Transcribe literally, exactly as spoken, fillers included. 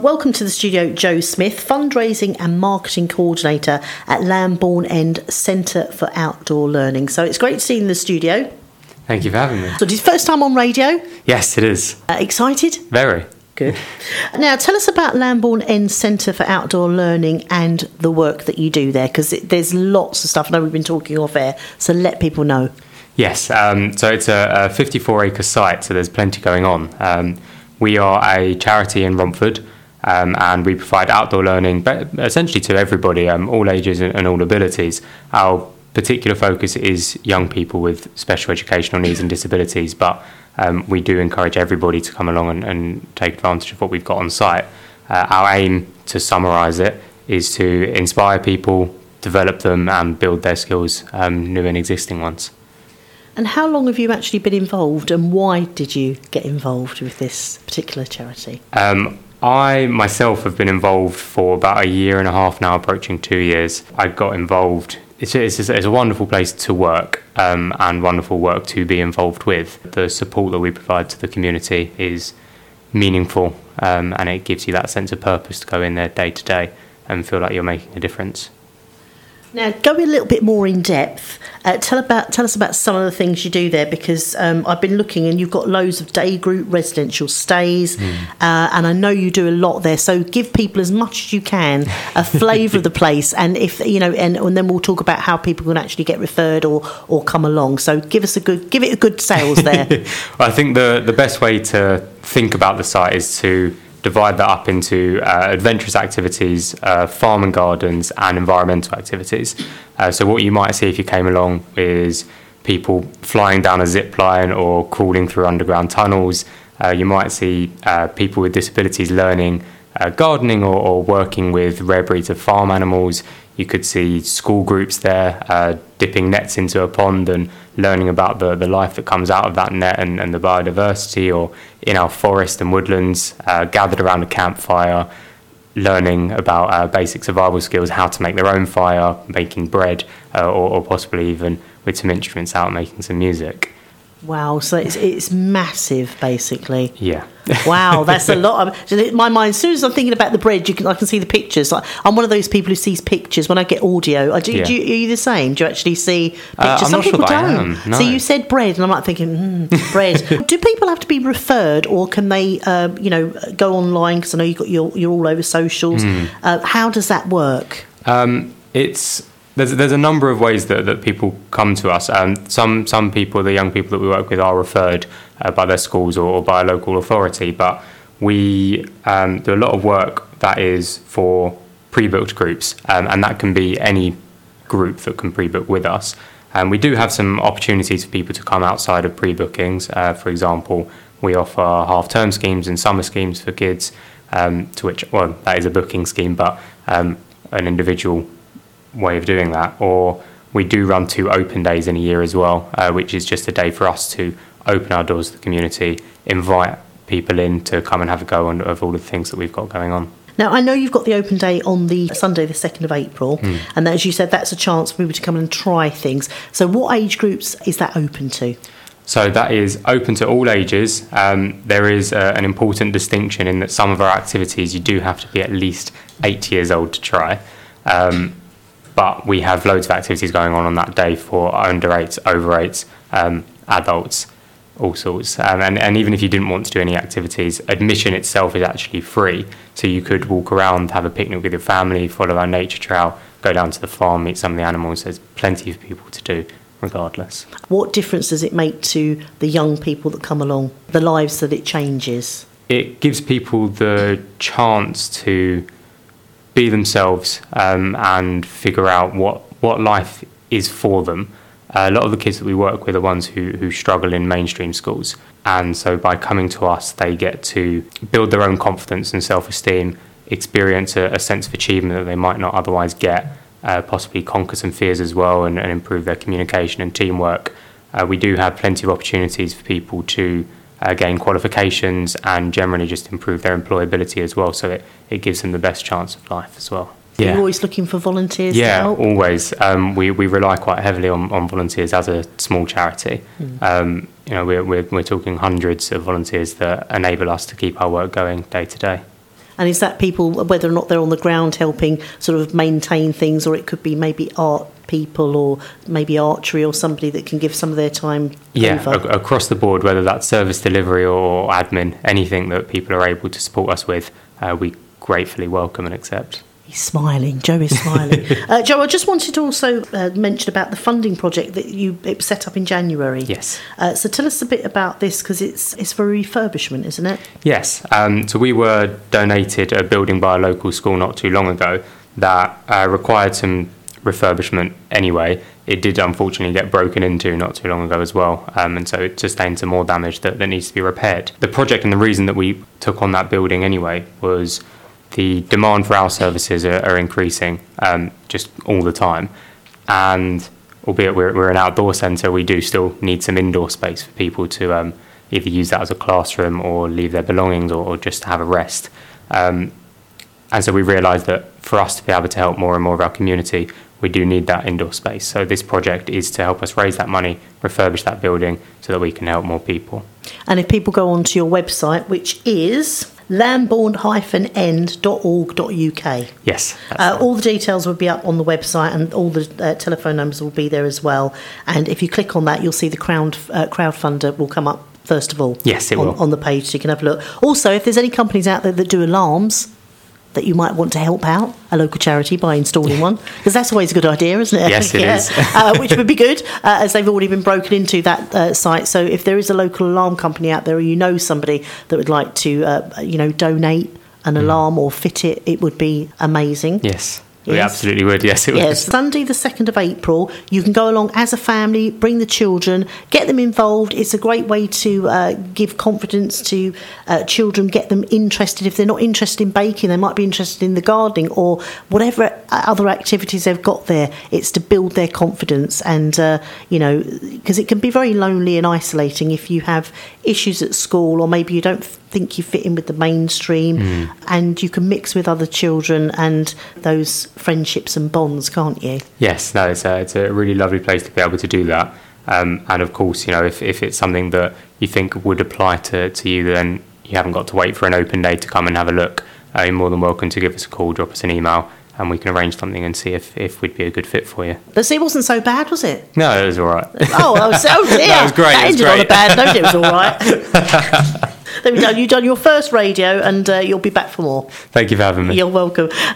Welcome to the studio, Jo Smith, Fundraising and Marketing Coordinator at Lambourn End Centre for Outdoor Learning. So it's great to see you in the studio. Thank you for having me. So it's your first time on radio? Yes, it is. Uh, excited? Very. Good. Now, tell us about Lambourn End Centre for Outdoor Learning and the work that you do there, because there's lots of stuff. I know we've been talking off air, so let people know. Yes, um, so it's a, a fifty-four acre site, so there's plenty going on. Um, we are a charity in Romford. Um, and we provide outdoor learning but essentially to everybody, um, all ages and, and all abilities. Our particular focus is young people with special educational needs and disabilities, but um, we do encourage everybody to come along and, and take advantage of what we've got on site. Uh, our aim, to summarise it, is to inspire people, develop them and build their skills, um, new and existing ones. And how long have you actually been involved, and why did you get involved with this particular charity? Um, I myself have been involved for about a year and a half now, approaching two years. I got involved. It's, it's, it's a wonderful place to work um, and wonderful work to be involved with. The support that we provide to the community is meaningful um, and it gives you that sense of purpose to go in there day to day and feel like you're making a difference. Now, go a little bit more in depth. Uh, tell about tell us about some of the things you do there, because um, I've been looking and you've got loads of day group residential stays, mm. uh, and I know you do a lot there. So give people as much as you can a flavour of the place, and if you know, and, and then we'll talk about how people can actually get referred or or come along. So give us a good give it a good sales there. Well, I think the the best way to think about the site is to divide that up into uh, adventurous activities, uh, farm and gardens, and environmental activities. Uh, so what you might see if you came along is people flying down a zip line or crawling through underground tunnels. Uh, you might see uh, people with disabilities learning uh, gardening or, or working with rare breeds of farm animals. You could see school groups there uh, dipping nets into a pond and learning about the, the life that comes out of that net and, and the biodiversity, or in our forest and woodlands, uh, gathered around a campfire, learning about uh, basic survival skills, how to make their own fire, making bread, uh, or, or possibly even with some instruments out making some music. Wow, so it's it's massive, basically. Yeah. Wow, that's a lot. My mind, as soon as I'm thinking about the bread, you can I can see the pictures. Like, I'm one of those people who sees pictures when I get audio. I do. Yeah. do you, are you the same? Do you actually see pictures? Uh, I'm Some not people sure that don't. I am, no. So you said bread, and I'm like thinking, mm, bread. Do people have to be referred, or can they, uh, you know, go online? Because I know you got you're, you're all over socials. Mm. Uh, how does that work? Um, it's. There's there's a number of ways that, that people come to us. Um, some some people, the young people that we work with, are referred uh, by their schools or, or by a local authority. But we um, do a lot of work that is for pre-booked groups, um, and that can be any group that can pre-book with us. And we do have some opportunities for people to come outside of pre-bookings. Uh, for example, we offer half-term schemes and summer schemes for kids, um, to which, well, that is a booking scheme, but um, an individual way of doing that. Or we do run two open days in a year as well, uh, which is just a day for us to open our doors to the community, invite people in to come and have a go on of all the things that we've got going on. Now, I know you've got the open day on the Sunday, the second of April, mm. and as you said, that's a chance for people to come and try things. So what age groups is that open to? So that is open to all ages. Um, there is uh, an important distinction in that some of our activities you do have to be at least eight years old to try. Um, But we have loads of activities going on on that day for under eights, over eights, um, adults, all sorts. Um, and, and even if you didn't want to do any activities, admission itself is actually free. So you could walk around, have a picnic with your family, follow our nature trail, go down to the farm, meet some of the animals. There's plenty of people to do regardless. What difference does it make to the young people that come along, the lives that it changes? It gives people the chance to be themselves um, and figure out what, what life is for them. Uh, a lot of the kids that we work with are ones who, who struggle in mainstream schools. And so by coming to us, they get to build their own confidence and self-esteem, experience a, a sense of achievement that they might not otherwise get, uh, possibly conquer some fears as well and, and improve their communication and teamwork. Uh, we do have plenty of opportunities for people to Uh, gain qualifications and generally just improve their employability as well, so it, it gives them the best chance of life as well. Yeah. You're always looking for volunteers yeah, to help? Yeah, always. Um, we, we rely quite heavily on, on volunteers as a small charity. Mm. Um, you know, we're, we're, we're talking hundreds of volunteers that enable us to keep our work going day to day. And is that people, whether or not they're on the ground helping sort of maintain things, or it could be maybe art people or maybe archery or somebody that can give some of their time yeah, over? a- across the board, whether that's service delivery or admin, anything that people are able to support us with, uh, we gratefully welcome and accept. He's smiling. Joe is smiling. uh, Joe, I just wanted to also uh, mention about the funding project that you it was set up in January. Yes. Uh, so tell us a bit about this, because it's it's for refurbishment, isn't it? Yes. Um, so we were donated a building by a local school not too long ago that uh, required some refurbishment anyway. It did unfortunately get broken into not too long ago as well, um, and so it sustained some more damage that, that needs to be repaired. The project, and the reason that we took on that building anyway, was the demand for our services are, are increasing um, just all the time, and albeit we're, we're an outdoor centre, we do still need some indoor space for people to um, either use that as a classroom or leave their belongings, or, or just have a rest. Um, and so we realised that for us to be able to help more and more of our community, we do need that indoor space. So this project is to help us raise that money, refurbish that building so that we can help more people. And if people go onto your website, which is lambourne dash end dot org dot U K. Yes. Uh, all the details will be up on the website, and all the uh, telephone numbers will be there as well. And if you click on that, you'll see the crowd uh, crowdfunder will come up first of all. Yes, it on, will. on the page, so you can have a look. Also, if there's any companies out there that do alarms that you might want to help out a local charity by installing one, because that's always a good idea, isn't it? Yes, it yeah. is. uh, which would be good, uh, as they've already been broken into that uh, site. So if there is a local alarm company out there, or you know somebody that would like to, uh, you know, donate an Mm. alarm or fit it, it would be amazing. Yes. We Yes. absolutely would. Yes, it would. Yes, Sunday the second of April, you can go along as a family, bring the children, get them involved. It's a great way to uh, give confidence to uh, children, get them interested. If they're not interested in baking, they might be interested in the gardening or whatever other activities they've got there. It's to build their confidence, and, uh, you know, because it can be very lonely and isolating if you have issues at school, or maybe you don't think you fit in with the mainstream, Mm. and you can mix with other children and those friendships and bonds, can't you? Yes, no, it's a, it's a really lovely place to be able to do that. Um, and of course, you know, if, if it's something that you think would apply to, to you, then you haven't got to wait for an open day to come and have a look. Uh, you're more than welcome to give us a call, drop us an email, and we can arrange something and see if, if we'd be a good fit for you. But see, it wasn't so bad, was it? No, it was all right. Oh, I was, oh dear. That was great, That it was ended on great. a bad note. It was all right. There we go. You've done your first radio, and uh, you'll be back for more. Thank you for having me. You're welcome.